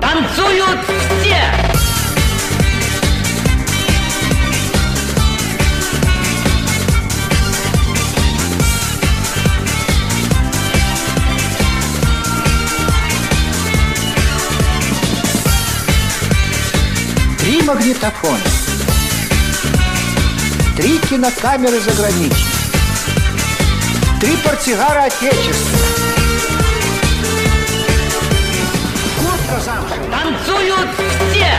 Танцуют все! 3 магнитофона, 3 кинокамеры заграничные, 3 портсигара отечественных. Куртка замшевая. Танцуют все!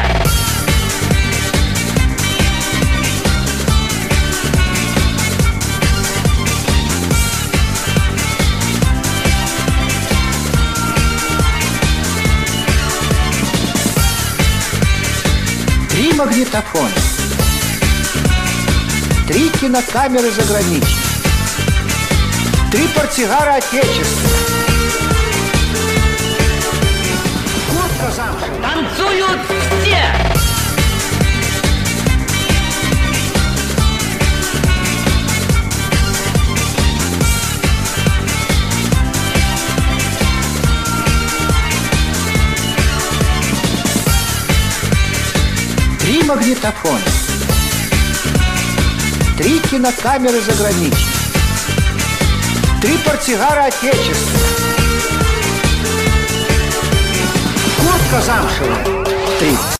Три магнитофона, 3 кинокамеры заграничные, 3 портсигара отечественных. Куртка замшевая. Танцуют все! Три магнитофона, 3 кинокамеры заграничные, 3 портсигара отечественных. Куртка замшевая. 3.